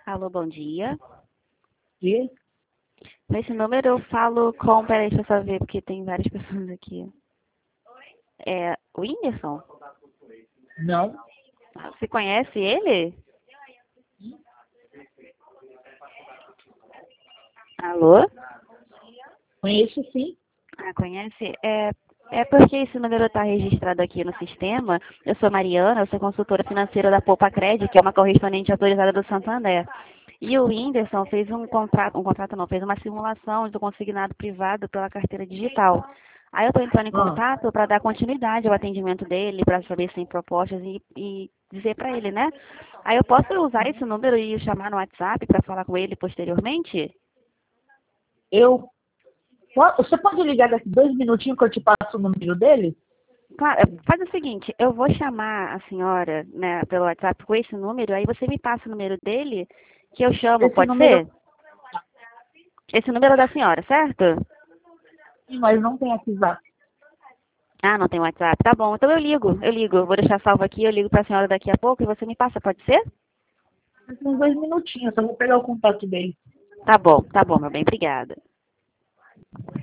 Alô, bom dia. E Nesse número eu falo com... Peraí, deixa eu só ver, porque tem várias pessoas aqui. É o Whindersson? não, Você conhece ele? Alô? conheço sim. Ah, conhece? É porque esse número está registrado aqui no sistema. Eu sou Mariana, eu sou consultora financeira da Poupa Cred, que é uma correspondente autorizada do Santander. E o Whindersson fez fez uma simulação do consignado privado pela carteira digital. Aí eu estou entrando em Ah, contato para dar continuidade ao atendimento dele, para saber se tem propostas e dizer para ele, né? Aí eu posso usar esse número e chamar no WhatsApp para falar com ele posteriormente? você pode ligar daqui 2 minutinhos que eu te passo o número dele? Claro, faz o seguinte, eu vou chamar a senhora, né, pelo WhatsApp com esse número, aí você me passa o número dele, que eu chamo, Esse pode número, ser? Esse número é da senhora, certo? sim, mas não tem WhatsApp. Ah, não tem WhatsApp. Tá bom, então eu ligo. Eu vou deixar salvo aqui, eu ligo pra senhora daqui a pouco e você me passa, pode ser? Tem uns 2 minutinhos, só vou pegar o contato dele. Tá bom, meu bem, obrigada.